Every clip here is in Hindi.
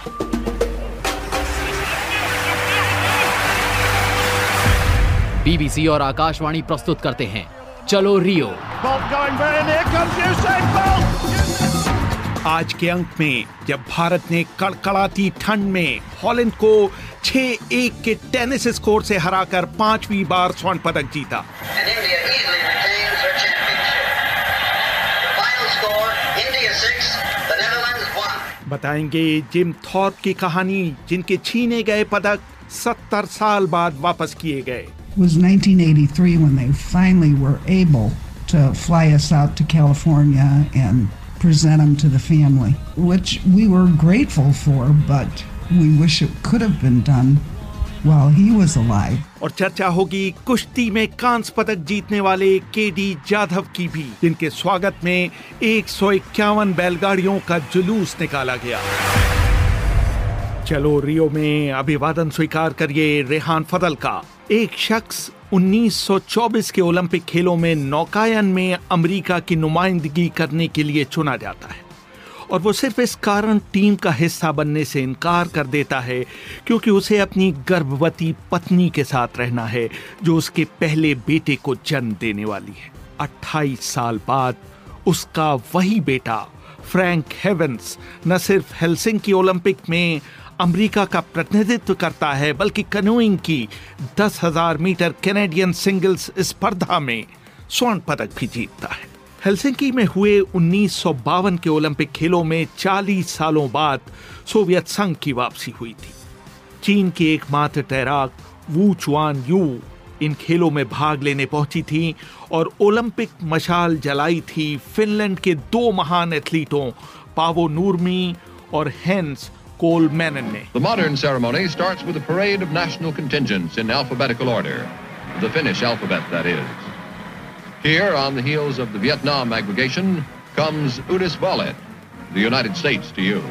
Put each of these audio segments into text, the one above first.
बीबीसी और आकाशवाणी प्रस्तुत करते हैं चलो रियो। आज के अंक में जब भारत ने कड़कड़ाती ठंड में हॉलैंड को 6-1 के टेनिस स्कोर से हराकर 5वीं बार स्वर्ण पदक जीता। बताएंगे जिम थॉर्प की कहानी, जिनके छीने गए पदक 70 साल बाद वापस किए गए। It was 1983 when they finally were able to fly us out to California and present him to the family, which we were grateful for, but we wish it could have been done while he was alive. और चर्चा होगी कुश्ती में कांस्य पदक जीतने वाले केडी जाधव की भी, जिनके स्वागत में 151 बैलगाड़ियों का जुलूस निकाला गया। चलो रियो में अभिवादन स्वीकार करिए रेहान फदल का। एक शख्स 1924 के ओलंपिक खेलों में नौकायन में अमेरिका की नुमाइंदगी करने के लिए चुना जाता है, और वो सिर्फ इस कारण टीम का हिस्सा बनने से इनकार कर देता है क्योंकि उसे अपनी गर्भवती पत्नी के साथ रहना है, जो उसके पहले बेटे को जन्म देने वाली है। 28 साल बाद उसका वही बेटा फ्रैंक हेवेंस न सिर्फ हेलसिंकी ओलंपिक में अमेरिका का प्रतिनिधित्व करता है, बल्कि कैनोइंग की 10,000 मीटर कैनेडियन सिंगल्स स्पर्धा में स्वर्ण पदक भी जीतता है। हेलसिंकी में हुए 1952 के ओलंपिक खेलों में 40 सालों बाद सोवियत संघ की वापसी हुई थी। चीन की एकमात्र तैराक वू चुआन यू इन खेलों में भाग लेने पहुंची थी और ओलंपिक मशाल जलाई थी फिनलैंड के 2 महान एथलीटों पावो नूर्मी और हेंस कोलमैनन ने। The modern ceremony starts with a parade of national contingents in alphabetical order, the Finnish alphabet, that is. Here, on the heels of the Vietnam aggregation, comes Udis Wallet, the United States to you.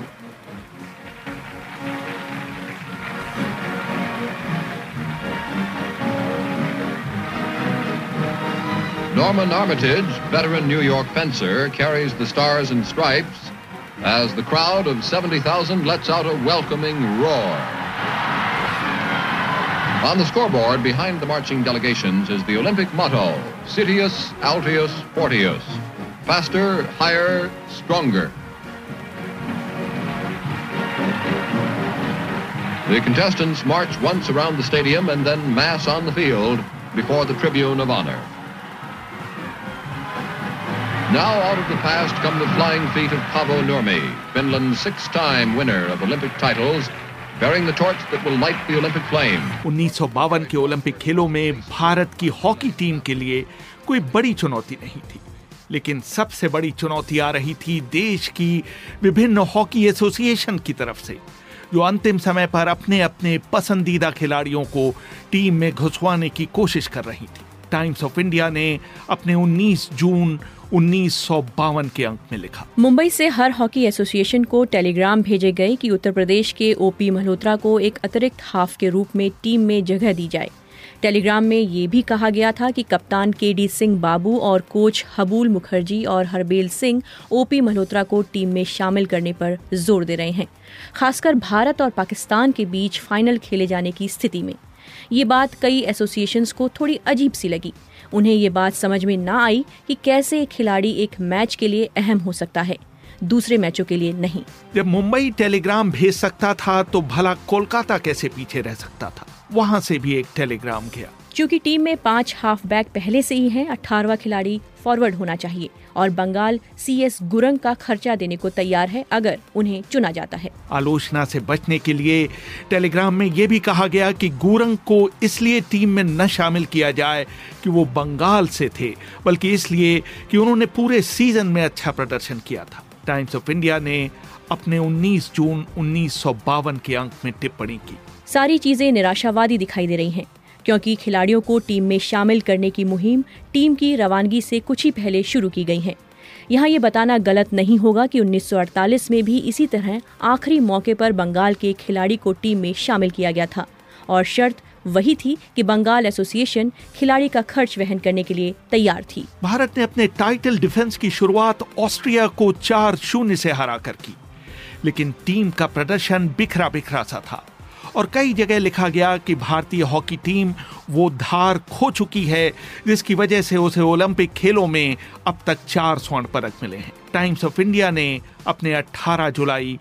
Norman Armitage, veteran New York fencer, carries the stars and stripes as the crowd of 70,000 lets out a welcoming roar. On the scoreboard behind the marching delegations is the Olympic motto, Citius, Altius, Fortius, faster, higher, stronger. The contestants march once around the stadium and then mass on the field before the tribune of honor. Now out of the past come the flying feet of Paavo Nurmi, Finland's 6-time winner of Olympic titles, bearing the torch that will light the Olympic flame. 1952 के ओलंपिक खेलों में भारत की हॉकी टीम के लिए कोई बड़ी चुनौती नहीं थी, लेकिन सबसे बड़ी चुनौती आ रही थी देश की विभिन्न हॉकी एसोसिएशन की तरफ से, जो अंतिम समय पर अपने अपने पसंदीदा खिलाड़ियों को टीम में घुसवाने की कोशिश कर रही थी। टाइम्स ऑफ इंडिया ने अपने 19 जून 1952 के अंक में लिखा, मुंबई से हर हॉकी एसोसिएशन को टेलीग्राम भेजे गए कि उत्तर प्रदेश के ओपी मल्होत्रा को एक अतिरिक्त हाफ के रूप में टीम में जगह दी जाए। टेलीग्राम में ये भी कहा गया था कि कप्तान केडी सिंह बाबू और कोच हबूल मुखर्जी और हरबेल सिंह ओपी मल्होत्रा को टीम में शामिल करने पर जोर दे रहे हैं, खासकर भारत और पाकिस्तान के बीच फाइनल खेले जाने की स्थिति में। ये बात कई एसोसिएशंस को थोड़ी अजीब सी लगी। उन्हें ये बात समझ में ना आई कि कैसे एक खिलाड़ी एक मैच के लिए अहम हो सकता है, दूसरे मैचों के लिए नहीं। जब मुंबई टेलीग्राम भेज सकता था तो भला कोलकाता कैसे पीछे रह सकता था? वहां से भी एक टेलीग्राम गया। क्योंकि टीम में 5 हाफ बैक पहले से ही हैं, 18वां खिलाड़ी फॉरवर्ड होना चाहिए और बंगाल CS गुरंग का खर्चा देने को तैयार है अगर उन्हें चुना जाता है। आलोचना से बचने के लिए टेलीग्राम में यह भी कहा गया कि गुरंग को इसलिए टीम में न शामिल किया जाए कि वो बंगाल से थे, बल्कि इसलिए कि उन्होंने पूरे सीजन में अच्छा प्रदर्शन किया था। टाइम्स ऑफ इंडिया ने अपने 19 जून 1952 के अंक में टिप्पणी की। सारी चीजें निराशावादी दिखाई दे रही हैं, क्योंकि खिलाड़ियों को टीम में शामिल करने की मुहिम टीम की रवानगी से कुछ ही पहले शुरू की गई है। यहाँ ये बताना गलत नहीं होगा कि 1948 में भी इसी तरह आखिरी मौके पर बंगाल के खिलाड़ी को टीम में शामिल किया गया था और शर्त वही थी कि बंगाल एसोसिएशन खिलाड़ी का खर्च वहन करने के लिए तैयार थी। भारत ने अपने टाइटल डिफेंस की शुरुआत ऑस्ट्रिया को 4-0 से हराकर की। लेकिन टीम का प्रदर्शन बिखरा बिखरा सा था और कई जगह लिखा गया कि भारतीय हॉकी टीम वो धार खो चुकी है जिसकी वजह से उसे ओलंपिक खेलों में अब तक 4 स्वर्ण पदक मिले हैं। टाइम्स ऑफ इंडिया ने अपने 18 जुलाई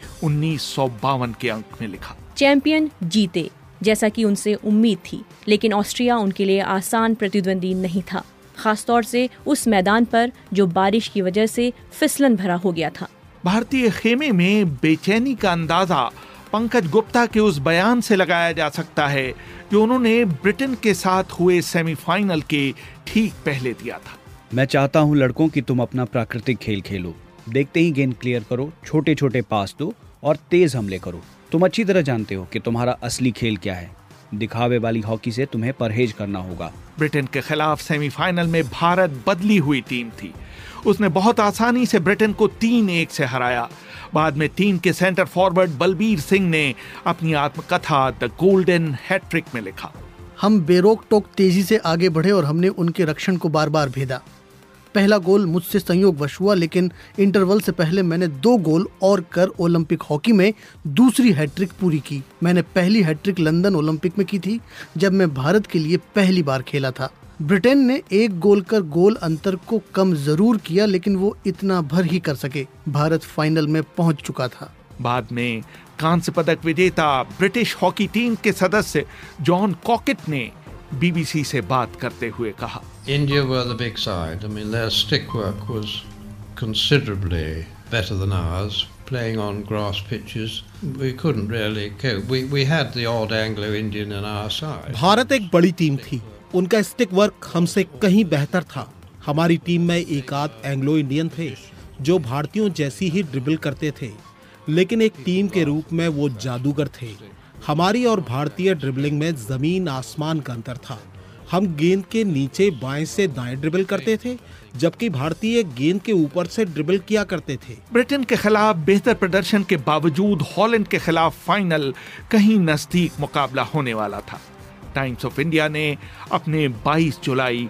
1952 के अंक में लिखा, चैंपियन जीते जैसा कि उनसे उम्मीद थी, लेकिन ऑस्ट्रिया उनके लिए आसान प्रतिद्वंदी नहीं था, खासतौर से उस मैदान पर जो बारिश की वजह से फिसलन भरा हो गया था। भारतीय खेमे में बेचैनी का अंदाजा पंकज गुप्ता के उस बयान से लगाया जा सकता है जो उन्होंने ब्रिटेन के साथ हुए सेमीफाइनल के ठीक पहले दिया था। मैं चाहता हूं लड़कों कि तुम अपना प्राकृतिक खेल खेलो, देखते ही गेंद क्लियर करो, छोटे छोटे पास दो और तेज हमले करो। तुम अच्छी तरह जानते हो कि तुम्हारा असली खेल क्या है। दिखावे वाली हॉकी से तुम्हें परहेज करना होगा। ब्रिटेन के खिलाफ सेमीफाइनल में भारत बदली हुई टीम थी। उसने बहुत आसानी से ब्रिटेन को 3-1 से हराया। बाद में टीम के सेंटर फॉरवर्ड बलबीर सिंह ने अपनी आत्मकथा द गोल्डन हैट्रिक में लिखा, हम बेरोक टोक तेजी से आगे बढ़े और हमने उनके रक्षण को बार बार भेदा। पहला गोल मुझसे संयोगवश हुआ, लेकिन इंटरवल से पहले मैंने 2 गोल और कर ओलंपिक हॉकी में दूसरी हैट्रिक पूरी की। मैंने पहली हैट्रिक लंदन ओलंपिक में की थी जब मैं भारत के लिए पहली बार खेला था। ब्रिटेन ने 1 गोल कर गोल अंतर को कम जरूर किया, लेकिन वो इतना भर ही कर सके। भारत फाइनल में पहुंच चुका था। बाद में कांस्य पदक विजेता ब्रिटिश हॉकी टीम के सदस्य जॉन कॉकेट ने बीबीसी से बात करते हुए कहा, India were the big side. I mean, their stick work was considerably better than ours. Playing on grass pitches, we couldn't really cope. We had the odd Anglo-Indian in our side. Bharat एक बड़ी टीम थी, उनका स्टिक वर्क हमसे कहीं बेहतर था। हमारी टीम में एक आध एंग्लो इंडियन थे जो भारतीयों जैसी ही ड्रिबल करते थे, लेकिन एक टीम के रूप में वो जादूगर थे। हमारी और भारतीय ड्रिबलिंग में जमीन आसमान का अंतर था। हम गेंद के नीचे बाएं से दाएं ड्रिबल करते थे, जबकि भारतीय गेंद के ऊपर से ड्रिबल किया करते थे। ब्रिटेन के खिलाफ बेहतर प्रदर्शन के बावजूद हॉलैंड के खिलाफ फाइनल कहीं नजदीक मुकाबला होने वाला था। टाइम्स ऑफ इंडिया ने अपने 22 जुलाई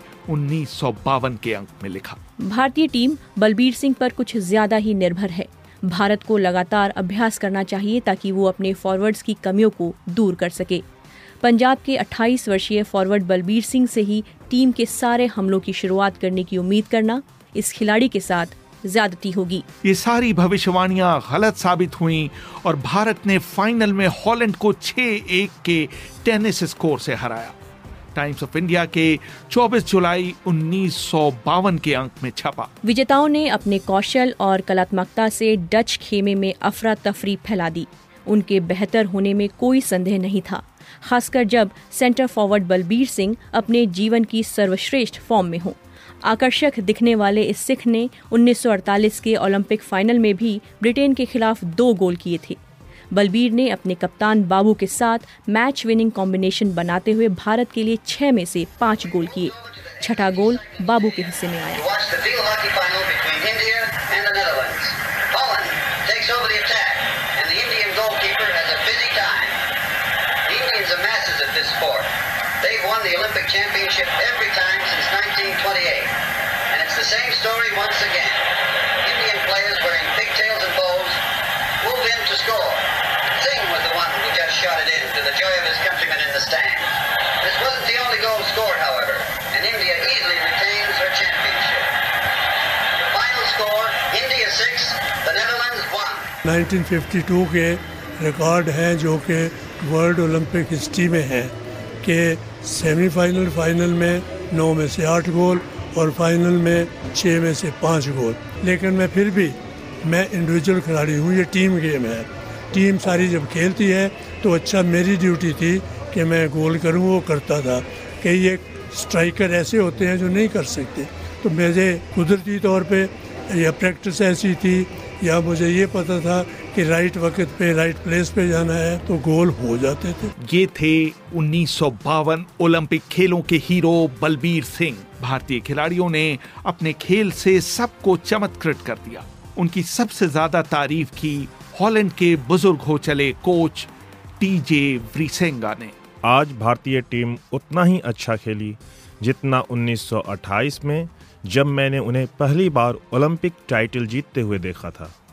1952 के अंक में लिखा, भारतीय टीम बलबीर सिंह पर कुछ ज्यादा ही निर्भर है। भारत को लगातार अभ्यास करना चाहिए ताकि वो अपने फॉरवर्ड्स की कमियों को दूर कर सके। पंजाब के 28 वर्षीय फॉरवर्ड बलबीर सिंह से ही टीम के सारे हमलों की शुरुआत करने की उम्मीद करना इस खिलाड़ी के साथ ज्यादती होगी। ये सारी भविष्यवाणियां गलत साबित हुईं और भारत ने फाइनल में हॉलैंड को 6-1 के टेनिस स्कोर से हराया। टाइम्स ऑफ इंडिया के 24 जुलाई 1952 के अंक में छपा, विजेताओं ने अपने कौशल और कलात्मकता से डच खेमे में अफरा तफरी फैला दी। उनके बेहतर होने में कोई संदेह नहीं था, खासकर जब सेंटर फॉरवर्ड बलबीर सिंह अपने जीवन की सर्वश्रेष्ठ फॉर्म में हो। आकर्षक दिखने वाले इस सिख ने 1948 के ओलंपिक फाइनल में भी ब्रिटेन के खिलाफ 2 गोल किए थे। बलबीर ने अपने कप्तान बाबू के साथ मैच विनिंग कॉम्बिनेशन बनाते हुए भारत के लिए 6 में से 5 गोल किए। छठा गोल बाबू के हिस्से में आया। This wasn't the only goal scored, however, and India easily retains her championship. The final score, India 6, the Netherlands 1. 1952 के रिकॉर्ड हैं जो कि वर्ल्ड ओलंपिक हिस्ट्री में हैं कि सेमीफाइनल फाइनल में 9 में से 8 गोल और फाइनल में 6 में से 5 गोल। लेकिन मैं इंडिविजुअल खिलाड़ी हूँ, ये टीम गेम है। टीम सारी जब खेलती है तो अच्छा मेरी ड्यूटी थी कि मैं गोल करूँ, वो करता था। कई एक स्ट्राइकर ऐसे होते हैं जो नहीं कर सकते, तो मुझे कुदरती तौर पे या प्रैक्टिस ऐसी थी या मुझे ये पता था कि राइट वक्त पे राइट प्लेस पे जाना है तो गोल हो जाते थे। ये थे 1952 ओलंपिक खेलों के हीरो बलबीर सिंह। भारतीय खिलाड़ियों ने अपने खेल से सबको चमत्कृत कर दिया। उनकी सबसे ज्यादा तारीफ की हॉलैंड के बुजुर्ग हो चले कोच टीजे व्रीसेंगा ने। आज भारतीय टीम उतना ही अच्छा खेली जितना 1928 में जब मैंने उन्हें पहली बार ओलंपिक टाइटल जीतते हुए देखा था।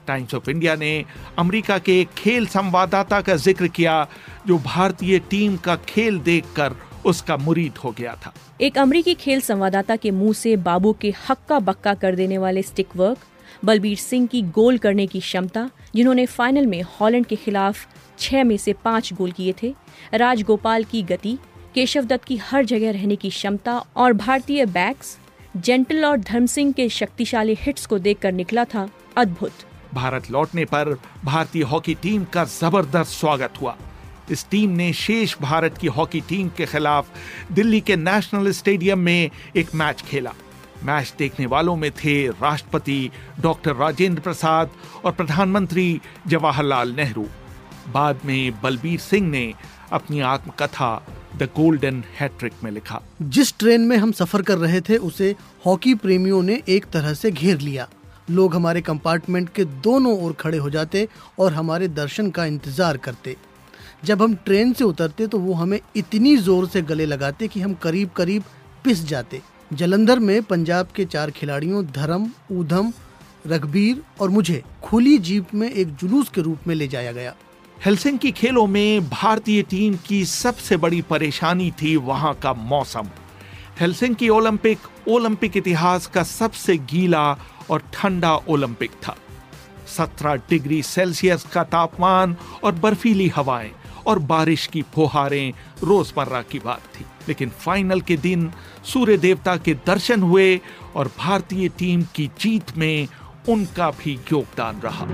टाइम्स ऑफ इंडिया ने अमेरिका के एक खेल संवाददाता का जिक्र किया जो भारतीय टीम का खेल देखकर उसका मुरीद हो गया था। एक अमेरिकी खेल संवाददाता के मुंह से बाबू के हक्का बक्का कर देने वाले स्टिक वर्क, बलबीर सिंह की गोल करने की क्षमता, जिन्होंने फाइनल में हॉलैंड के खिलाफ 6 में से 5 गोल किए थे, राजगोपाल की गति, केशव दत्त की हर जगह रहने की क्षमता और भारतीय बैक्स जेंटल और धर्म सिंह के शक्तिशाली हिट्स को देखकर निकला था अद्भुत। भारत लौटने पर भारतीय हॉकी टीम का जबरदस्त स्वागत हुआ। इस टीम ने शेष भारत की हॉकी टीम के खिलाफ दिल्ली के नेशनल स्टेडियम में एक मैच खेला। मैच देखने वालों में थे राष्ट्रपति डॉक्टर राजेंद्र प्रसाद और प्रधानमंत्री जवाहरलाल नेहरू। बाद में बलबीर सिंह ने अपनी आत्मकथा द गोल्डन हैट्रिक में लिखा, जिस ट्रेन में हम सफर कर रहे थे उसे हॉकी प्रेमियों ने एक तरह से घेर लिया। लोग हमारे कंपार्टमेंट के दोनों ओर खड़े हो जाते और हमारे दर्शन का इंतजार करते। जब हम ट्रेन से उतरते तो वो हमें इतनी जोर से गले लगाते कि हम करीब करीब पिस जाते। जलंधर में पंजाब के 4 खिलाड़ियों धर्म, ऊधम, रघबीर और मुझे खुली जीप में एक जुलूस के रूप में ले जाया गया। हेलसिंकी खेलों में भारतीय टीम की सबसे बड़ी परेशानी थी वहां का मौसम। हेलसिंकी ओलंपिक इतिहास का सबसे गीला और ठंडा ओलंपिक था। 17 डिग्री सेल्सियस का तापमान और बर्फीली हवाएं और बारिश की फुहारें रोजमर्रा की बात थी। लेकिन फाइनल के दिन सूर्य देवता के दर्शन हुए और भारतीय टीम की जीत में उनका भी योगदान रहा।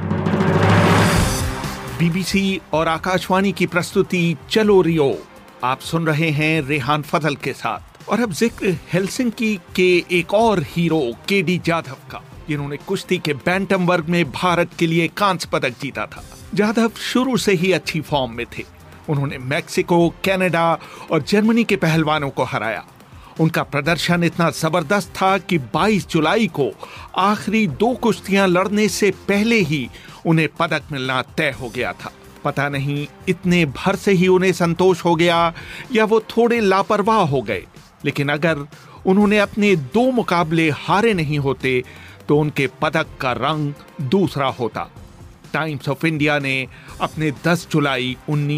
बीबीसी और आकाशवाणी की प्रस्तुति चलो रियो आप सुन रहे हैं रेहान फजल के साथ। और अब जिक्र हेलसिंकी के एक और हीरो केडी जाधव का, जिन्होंने कुश्ती के बैंटम वर्ग में भारत के लिए कांस्य पदक जीता था। जाधव शुरू से ही अच्छी फॉर्म में थे। उन्होंने मैक्सिको, कनाडा और जर्मनी के पहलवानों को हराया। उनका प्रदर्शन इतना जबरदस्त था कि 22 जुलाई को आखिरी 2 कुश्तियां लड़ने से पहले ही उन्हें पदक मिलना तय हो गया था। पता नहीं इतने भर से ही उन्हें संतोष हो गया या वो थोड़े लापरवाह हो गए, लेकिन अगर उन्होंने अपने 2 मुकाबले हारे नहीं होते तो उनके पदक का रंग दूसरा होता। टाइम्स ऑफ इंडिया ने अपने 10 जुलाई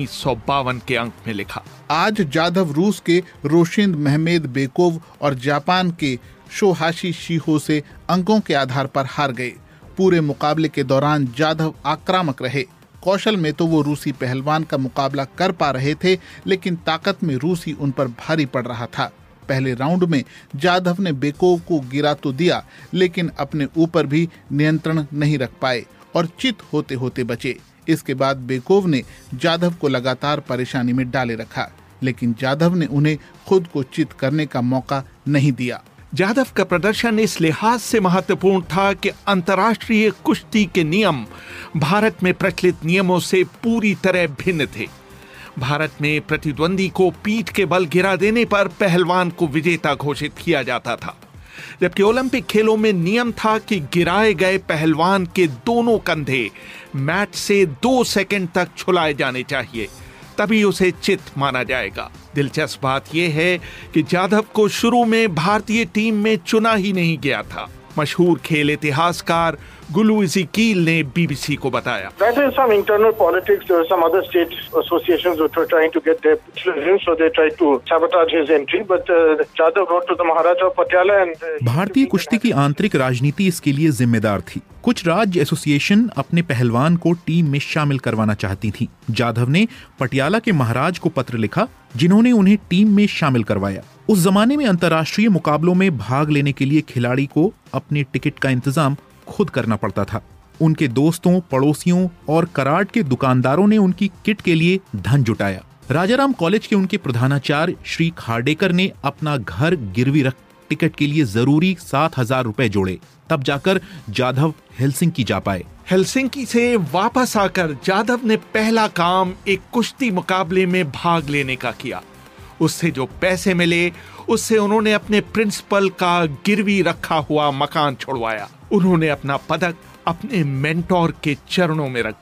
1952 के अंक में लिखा, आज जाधव रूस के रोशिंद महमेद बेकोव और जापान के शोहाशी शिहो से अंकों के आधार पर हार गए। पूरे मुकाबले के दौरान जाधव आक्रामक रहे। कौशल में तो वो रूसी पहलवान का मुकाबला कर पा रहे थे, लेकिन ताकत में रूसी उन पर भारी पड़ रहा था। पहले राउंड में जाधव ने बेकोव को गिरा तो दिया, लेकिन अपने ऊपर भी नियंत्रण नहीं रख पाए और चित होते होते बचे। इसके बाद बेकोव ने जाधव को लगातार परेशानी में डाले रखा, लेकिन जाधव ने उन्हें खुद को चित करने का मौका नहीं दिया। जाधव का प्रदर्शन इस लिहाज से महत्वपूर्ण था कि अंतर्राष्ट्रीय कुश्ती के नियम भारत में प्रचलित नियमों से पूरी तरह भिन्न थे। भारत में प्रतिद्वंदी को पीठ के बल गिरा देने पर पहलवान को विजेता घोषित किया जाता था, जबकि ओलंपिक खेलों में नियम था कि गिराए गए पहलवान के दोनों कंधे मैट से 2 सेकंड तक छुलाए जाने चाहिए, तभी उसे चित माना जाएगा। दिलचस्प बात यह है कि जाधव को शुरू में भारतीय टीम में चुना ही नहीं गया था। मशहूर खेल इतिहासकार गुलू इज़ीकील ने बीबीसी को बताया, That is some internal politics. There were some other state associations which were trying to get their children, so they tried to sabotage his entry. But Jadhav wrote to the Maharaja of Patiala and भारतीय कुश्ती की आंतरिक राजनीति इसके लिए जिम्मेदार थी। कुछ राज्य एसोसिएशन अपने पहलवान को टीम में शामिल करवाना चाहती थी। जाधव ने पटियाला के महाराज को पत्र लिखा, जिन्होंने उन्हें टीम में शामिल करवाया। उस जमाने में अंतर्राष्ट्रीय मुकाबलों में भाग लेने के लिए खिलाड़ी को अपने टिकट का इंतजाम खुद करना पड़ता था। उनके दोस्तों, पड़ोसियों और कराट के दुकानदारों ने उनकी किट के लिए धन जुटाया। राजाराम कॉलेज के उनके प्रधानाचार्य श्री खाडेकर ने अपना घर गिरवी रख टिकट के लिए जरूरी 7,000 रुपए जोड़े, तब जाकर जाधव हेलसिंकी जा पाए। हेलसिंकी से वापस आकर जाधव ने पहला काम एक कुश्ती मुकाबले में भाग लेने का किया। उससे जो पैसे मिले उससे उन्होंने अपने प्रिंसिपल का गिरवी रखा हुआ मकान छुड़वाया। उन्होंने अपना पदक अपने मेंटोर के चरणों में रख दिया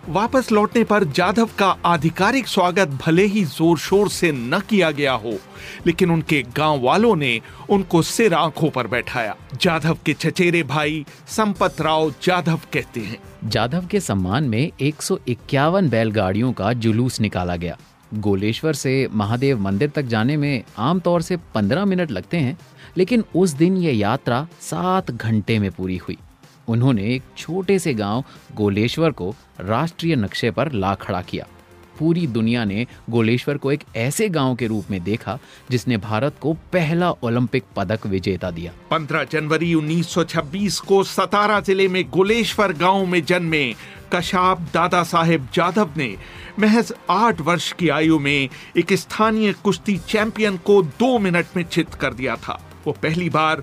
वापस लौटने पर जाधव का आधिकारिक स्वागत भले ही जोर शोर से न किया गया हो, लेकिन उनके गांव वालों ने उनको सिर आंखों पर बैठाया। जाधव के चचेरे भाई संपत राव जाधव कहते हैं, जाधव के सम्मान में 151 बैलगाड़ियों का जुलूस निकाला गया। गोलेश्वर से महादेव मंदिर तक जाने में आमतौर से 15 मिनट लगते हैं, लेकिन उस दिन ये यात्रा 7 घंटे में पूरी हुई। उन्होंने एक छोटे से गांव गोलेश्वर को राष्ट्रीय नक्शे पर ला खड़ा किया। पूरी दुनिया ने गोलेश्वर को एक ऐसे गांव के रूप में देखा जिसने भारत को पहला ओलंपिक पदक विजेता दिया। 15 जनवरी 1926 को सतारा जिले में गोलेश्वर गांव में जन्मे कशाप दादा साहेब जाधव ने महज 8 वर्ष की आयु में एक स्थानीय कुश्ती चैंपियन को 2 मिनट में चित कर दिया था। वो पहली बार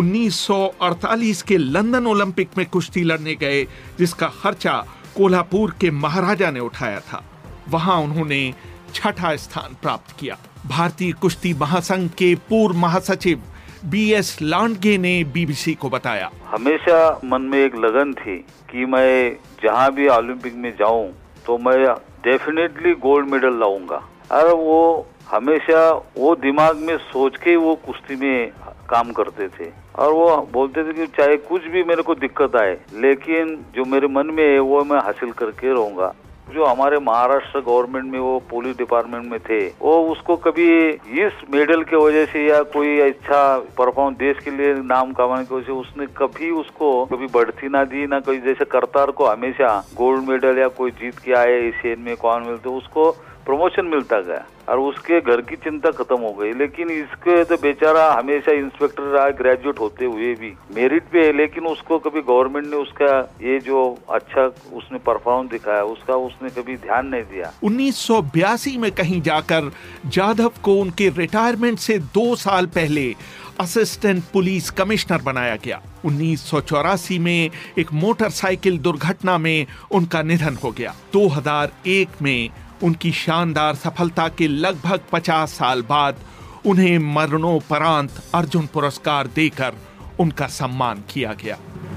1948 के लंदन ओलंपिक में कुश्ती लड़ने गए, जिसका खर्चा कोल्हापुर के महाराजा ने उठाया था। वहां उन्होंने 6ठा स्थान प्राप्त किया। भारतीय कुश्ती महासंघ के पूर्व महासचिव BS लांडगे ने BBC को बताया, हमेशा मन में एक लगन थी कि मैं जहां भी ओलंपिक में जाऊं तो मैं डेफिनेटली गोल्ड मेडल लाऊंगा। और वो हमेशा वो दिमाग में सोच के वो कुश्ती में काम करते थे और वो बोलते थे कि चाहे कुछ भी मेरे को दिक्कत आए, लेकिन जो मेरे मन में है वो मैं हासिल करके रहूंगा। जो हमारे महाराष्ट्र गवर्नमेंट में वो पुलिस डिपार्टमेंट में थे, वो उसको कभी इस मेडल के वजह से या कोई अच्छा परफॉर्म देश के लिए नाम कमाने की वजह से उसने कभी उसको कभी बढ़ती ना दी ना कोई। जैसे करतार को हमेशा गोल्ड मेडल या कोई जीत के आए एशियन में कॉमनवेल्थ, तो उसको प्रमोशन मिलता गया और उसके घर की चिंता खत्म हो गई। लेकिन इसके तो बेचारा हमेशा इंस्पेक्टर रहा, ग्रेजुएट होते हुए भी मेरिट पे है, लेकिन उसको कभी गवर्नमेंट ने उसका ये जो अच्छा उसने परफॉर्मेंस दिखाया उसका उसने कभी ध्यान नहीं दिया। 1982 में कहीं जाकर जाधव को उनके रिटायरमेंट से 2 साल पहले असिस्टेंट पुलिस कमिश्नर बनाया गया। 1984 में एक मोटरसाइकिल दुर्घटना में उनका निधन हो गया। 2001 में उनकी शानदार सफलता के लगभग 50 साल बाद उन्हें मरणोपरांत अर्जुन पुरस्कार देकर उनका सम्मान किया गया।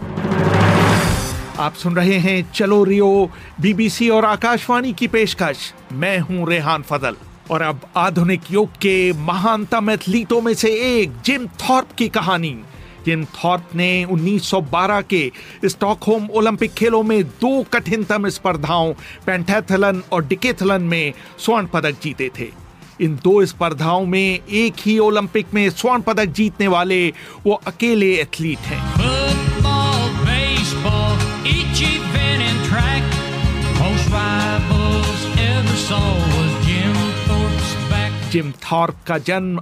आप सुन रहे हैं चलो रियो, BBC और आकाशवाणी की पेशकश। मैं हूं रेहान फजल और अब आधुनिक युग के महानतम एथलीटों में से एक जिम थॉर्प की कहानी। जिम थॉर्प ने 1912 के स्टॉकहोम ओलंपिक खेलों में 2 कठिनतम स्पर्धाओं पेंटाथलन और डिकेथलन में स्वर्ण पदक जीते थे। इन 2 स्पर्धाओं में एक ही ओलंपिक में स्वर्ण पदक जीतने वाले वो अकेले एथलीट हैं। Football, baseball, each event and track, most rivals ever saw was Jim Thorpe's back. Jim Thorpe का जन्म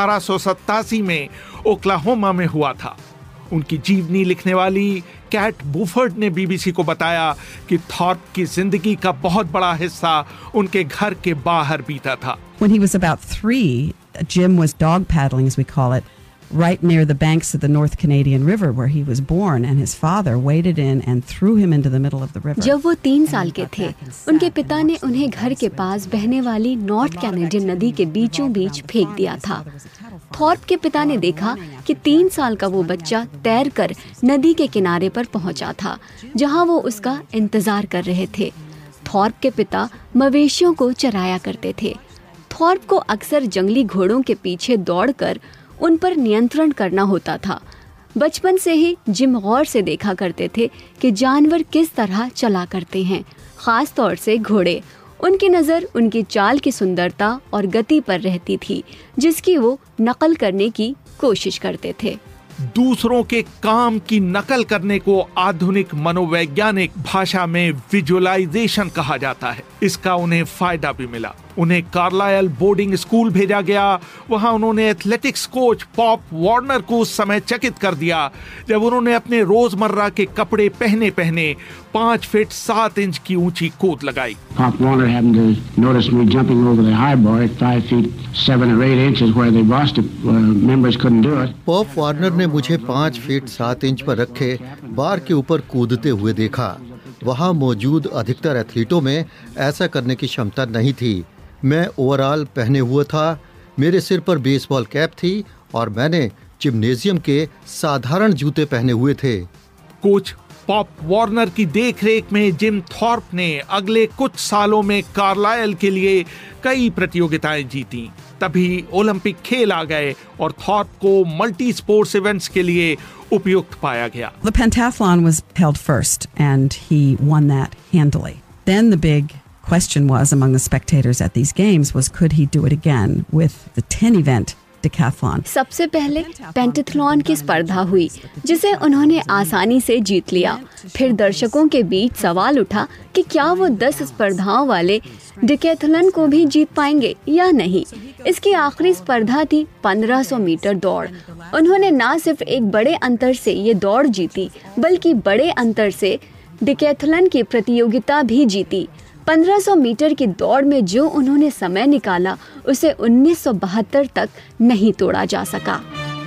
1887 में ओक्लाहोमा में हुआ था। उनकी जीवनी लिखने वाली कैट बुफर्ड ने BBC को बताया कि थॉर्प की जिंदगी का बहुत बड़ा हिस्सा उनके घर के बाहर बीता था। When he was about 3, Jim was dog paddling, as we call it, right near the banks of the North Canadian River where he was born, and his father waded in and threw him into the middle of the river. जब वो 3 साल के थे, उनके पिता ने उन्हें घर के पास बहने वाली नॉर्थ कैनेडियन नदी के बीचों बीच फेंक दिया था। थॉर्प के पिता ने देखा कि 3 साल का वो बच्चा तैरकर नदी के किनारे पर पहुंचा था, जहां वो उसका इंतजार कर रहे थे। थॉर्प के पिता मवेशियों को चराया करते थे। थॉर्प को अक्सर जंगली घोड़ों के पीछे दौड़कर उन पर नियंत्रण करना होता था। बचपन से ही जिम गौर से देखा करते थे कि जानवर किस तरह चला करते हैं, खास तौर से घोड़े। उनकी नज़र उनकी चाल की सुंदरता और गति पर रहती थी, जिसकी वो नकल करने की कोशिश करते थे। दूसरों के काम की नकल करने को आधुनिक मनोवैज्ञानिक भाषा में विजुअलाइजेशन कहा जाता है। इसका उन्हें फायदा भी मिला। उन्हें कार्लायल बोर्डिंग स्कूल भेजा गया। वहां उन्होंने एथलेटिक्स कोच पॉप वार्नर को उस समय चकित कर दिया जब उन्होंने अपने रोजमर्रा के कपड़े पहने 5 फीट 7 इंच की ऊंची कूद लगाई। Pop Warner happened to notice me jumping over the high bar at 5 feet 7 or 8 inches where the Boston members couldn't do it. Pop Warner ने मुझे 5 फीट 7 इंच पर रखे बार के ऊपर कूदते हुए देखा। वहां मौजूद अधिकतर एथलीटों में ऐसा करने की क्षमता नहीं थी। मैं ओवरऑल पहने हुए था, मेरे सिर पर बेसबॉल कैप थी और मैंने जिम्नेजियम के साधारण जूते पहने हुए थे। कोच पॉप वार्नर की देखरेख में जिम थॉर्प ने अगले कुछ सालों में कार्लाइल के लिए कई प्रतियोगिताएं जीती। तभी ओलंपिक खेल आ गए और थॉर्प को मल्टी स्पोर्ट्स इवेंट्स के लिए उपयुक्त पाया गया। The pentathlon was held first and he won that handily. Then the big question was among the spectators at these games was could he do it again with the 10 event decathlon. सबसे पहले पेंटाथलॉन की स्पर्धा हुई जिसे उन्होंने आसानी से जीत लिया। फिर दर्शकों के बीच सवाल उठा कि क्या वो 10 स्पर्धाओं वाले डिकैथलॉन को भी जीत पाएंगे या नहीं। इसकी आखिरी स्पर्धा थी 1500 मीटर दौड़। उन्होंने न सिर्फ एक बड़े अंतर से ये दौड़ जीती बल्कि बड़े अंतर से डिकैथलॉन की प्रतियोगिता भी जीती। 1500 मीटर की दौड़ में जो उन्होंने समय निकाला उसे 1972 तक नहीं तोड़ा जा सका।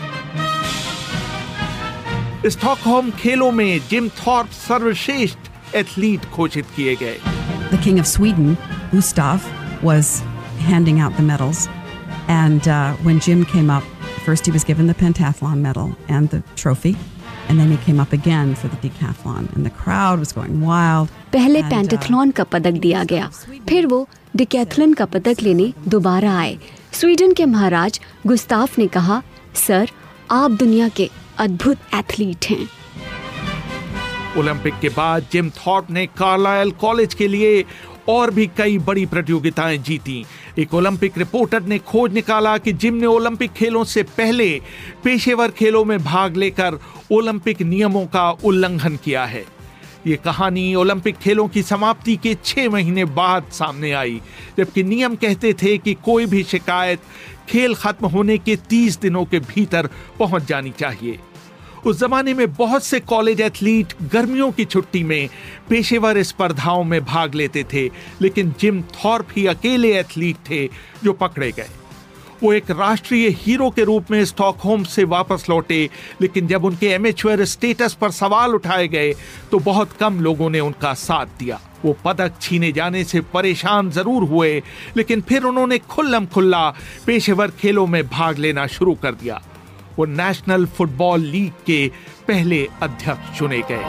स्टॉकहोम खेलों में जिम थॉर्प सर्वश्रेष्ठ एथलीट घोषित किए गए। The King of Sweden, Gustav, was handing out the medals, and when Jim came up, first he was given the pentathlon medal and the trophy. And then he came up again for the decathlon, and the crowd was going wild. पहले पेंटाथलॉन का पदक दिया गया, फिर वो डिकैथलॉन का पदक लेने दोबारा आए। स्वीडन के महाराज गुस्ताफ ने कहा, सर, आप दुनिया के अद्भुत एथलीट हैं। ओलंपिक के बाद जिम थॉर्प ने कार्लाइल कॉलेज के लिए और भी कई बड़ी प्रतियोगिताएं जीती। एक ओलंपिक रिपोर्टर ने खोज निकाला कि जिम ने ओलंपिक खेलों से पहले पेशेवर खेलों में भाग लेकर ओलंपिक नियमों का उल्लंघन किया है। ये कहानी ओलंपिक खेलों की समाप्ति के 6 महीने बाद सामने आई, जबकि नियम कहते थे कि कोई भी शिकायत खेल खत्म होने के 30 दिनों के भीतर पहुंच जानी चाहिए। उस जमाने में बहुत से कॉलेज एथलीट गर्मियों की छुट्टी में पेशेवर स्पर्धाओं में भाग लेते थे, लेकिन जिम थॉर्प ही अकेले एथलीट थे जो पकड़े गए। वो एक राष्ट्रीय हीरो के रूप में स्टॉकहोम से वापस लौटे, लेकिन जब उनके एमेच्योर स्टेटस पर सवाल उठाए गए तो बहुत कम लोगों ने उनका साथ दिया। वो पदक छीने जाने से परेशान जरूर हुए, लेकिन फिर उन्होंने खुल्लम खुल्ला पेशेवर खेलों में भाग लेना शुरू कर दिया। वो नेशनल फुटबॉल लीग के पहले अध्यक्ष चुने गए।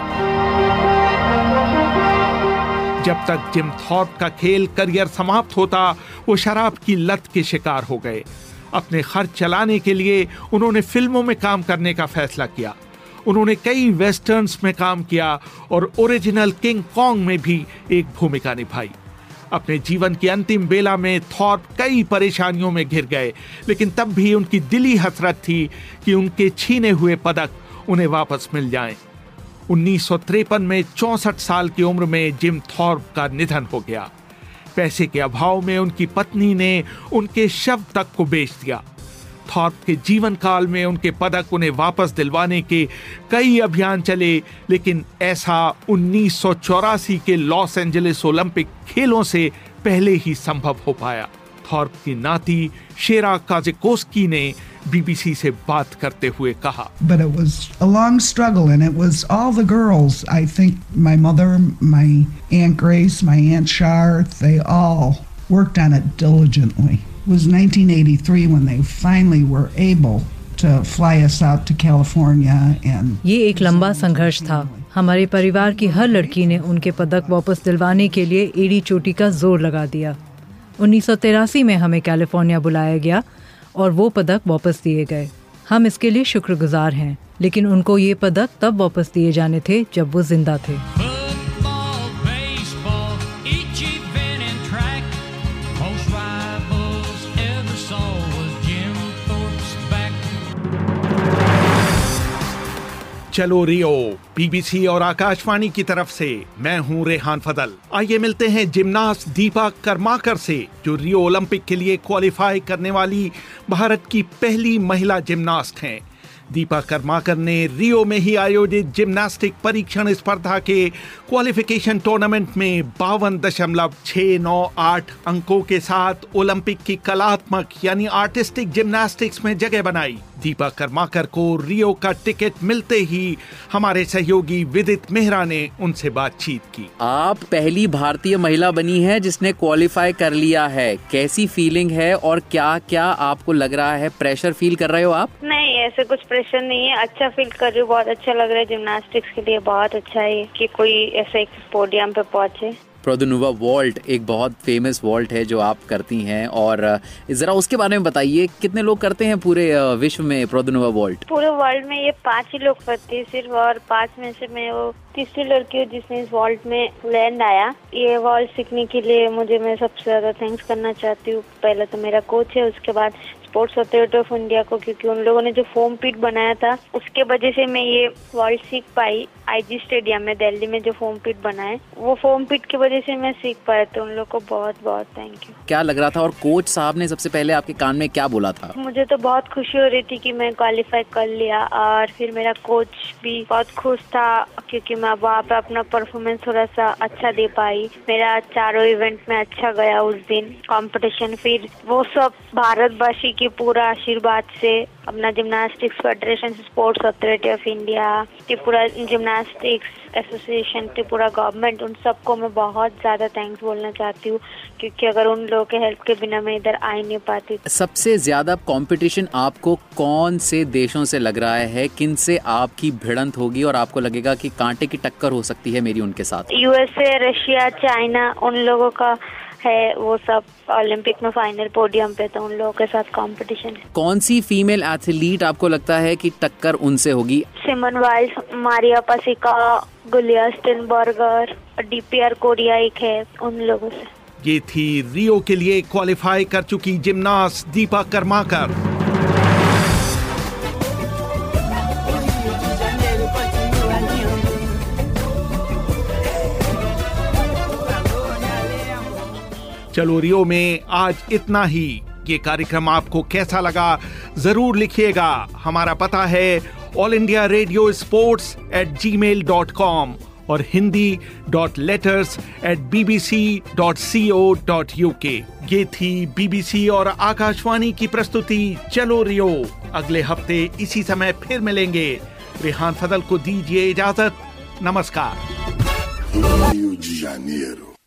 जब तक जिम थॉर्प का खेल करियर समाप्त होता, वो शराब की लत के शिकार हो गए। अपने खर्च चलाने के लिए उन्होंने फिल्मों में काम करने का फैसला किया। उन्होंने कई वेस्टर्न्स में काम किया और ओरिजिनल किंग कॉन्ग में भी एक भूमिका निभाई। अपने जीवन की अंतिम बेला में थॉर्प कई परेशानियों में घिर गए, लेकिन तब भी उनकी दिली हसरत थी कि उनके छीने हुए पदक उन्हें वापस मिल जाएं। 1953 में 64 साल की उम्र में जिम थॉर्प का निधन हो गया। पैसे के अभाव में उनकी पत्नी ने उनके शव तक को बेच दिया। थॉर्प के जीवन काल में उनके पदक उन्हें वापस दिलवाने के कई अभियान चले, लेकिन ऐसा 1984 के लॉस एंजलिस ओलंपिक खेलों से पहले ही संभव हो पाया। थॉर्प की नाती शेरा काजिकोस्की ने बीबीसी से बात करते हुए कहा, But it was a long struggle and it was all the girls. I think my mother, my Aunt Grace, my Aunt Char, they all worked on it diligently. It was 1983 when they finally were able to fly us out to California and ये एक लंबा संघर्ष था। हमारे परिवार की हर लड़की ने उनके पदक वापस दिलवाने के लिए एड़ी चोटी का जोर लगा दिया। 1983 में हमें कैलिफोर्निया बुलाया गया और वो पदक वापस दिए गए। हम इसके लिए शुक्रगुजार हैं, लेकिन उनको ये पदक तब वापस दिए जाने थे जब वो जिंदा थे। चलो रियो, बीबीसी और आकाशवाणी की तरफ से मैं हूं रेहान फदल। आइए मिलते हैं जिमनास्ट दीपा कर्माकर से, जो रियो ओलंपिक के लिए क्वालिफाई करने वाली भारत की पहली महिला जिमनास्ट हैं। दीपा कर्माकर ने रियो में ही आयोजित जिम्नास्टिक परीक्षण स्पर्धा के क्वालिफिकेशन टूर्नामेंट में 52.698 अंकों के साथ ओलंपिक की कलात्मक यानी आर्टिस्टिक जिम्नास्टिक्स में जगह बनाई। दीपा कर्माकर को रियो का टिकट मिलते ही हमारे सहयोगी विदित मेहरा ने उनसे बातचीत की। आप पहली भारतीय महिला बनी है जिसने क्वालिफाई कर लिया है, कैसी फीलिंग है और क्या क्या आपको लग रहा है? प्रेशर फील कर रहे हो आप? नहीं, ऐसे कुछ प्रेशर नहीं है, अच्छा फील कर रही हूँ, बहुत अच्छा लग रहा है। जिम्नास्टिक्स के लिए बहुत अच्छा है कि कोई ऐसे एक पोडियम पे पहुंचे। प्रोदुनोवा वॉल्ट एक बहुत फेमस वॉल्ट है जो आप करती हैं, और जरा उसके बारे में बताइए, कितने लोग करते हैं पूरे विश्व में प्रोदुनोवा वॉल्ट? पूरे वर्ल्ड में ये 5 ही लोग करते हैं सिर्फ, और 5 में से मैं वो तीसरी लड़की हूँ जिसने इस वॉल्ट में लैंड आया। ये वॉल्ट सीखने के लिए मैं सबसे ज्यादा थैंक्स करना चाहती हूँ। पहले तो मेरा कोच है, उसके बाद स्पोर्ट्स अथॉरिटी ऑफ इंडिया को, क्योंकि उन लोगों ने जो फोम पिट बनाया था उसके वजह से मैं ये वॉल्ट सीख पाई। आईजी स्टेडियम में दिल्ली में जो फोम पिट बनाए, वो फोम पिट की वजह से मैं सीख पाया, तो उन लोग को बहुत बहुत थैंक यू। क्या लग रहा था, और कोच साहब ने सबसे पहले आपके कान में क्या बोला था? मुझे तो बहुत खुशी हो रही थी कि मैं क्वालिफाई कर लिया, और फिर मेरा कोच भी बहुत खुश था क्योंकि मैं वहाँ पे अपना परफॉर्मेंस थोड़ा सा अच्छा दे पाई। मेरा चारों इवेंट में अच्छा गया उस दिन कंपटीशन। फिर वो सब भारतवासी के पूरा आशीर्वाद से, अपना gymnastics federation, sports authority of India, Tripura gymnastics association, Tripura government, उन सबको मैं बहुत ज्यादा थैंक्स बोलना चाहती हूँ, क्योंकि अगर उन लोगों के हेल्प के बिना मैं इधर आ ही नहीं पाती। सबसे ज्यादा कंपटीशन आपको कौन से देशों से लग रहा है? किन से आपकी भिड़ंत होगी और आपको लगेगा कि कांटे की टक्कर हो सकती है मेरी उनके साथ? यूएसए, रशिया, चाइना, उन लोगों का है वो सब ओलंपिक में फाइनल पोडियम पे, तो उन लोगों के साथ कंपटीशन है। कौन सी फीमेल एथलीट आपको लगता है कि टक्कर उनसे होगी? Simone Biles, Maria Paseka, Giulia Steingruber, DPR Korea एक है, उन लोगों से। ये थी रियो के लिए क्वालिफाई कर चुकी जिम्नास्ट दीपा कर्माकर। चलो रियो में आज इतना ही। ये कार्यक्रम आपको कैसा लगा जरूर लिखिएगा। हमारा पता है allindiaradiosports@gmail.com और hindi.letters@bbc.co.uk। ये थी BBC और आकाशवाणी की प्रस्तुति चलो रियो। अगले हफ्ते इसी समय फिर मिलेंगे। रेहान फजल को दीजिए इजाजत। नमस्कार। Rio de Janeiro.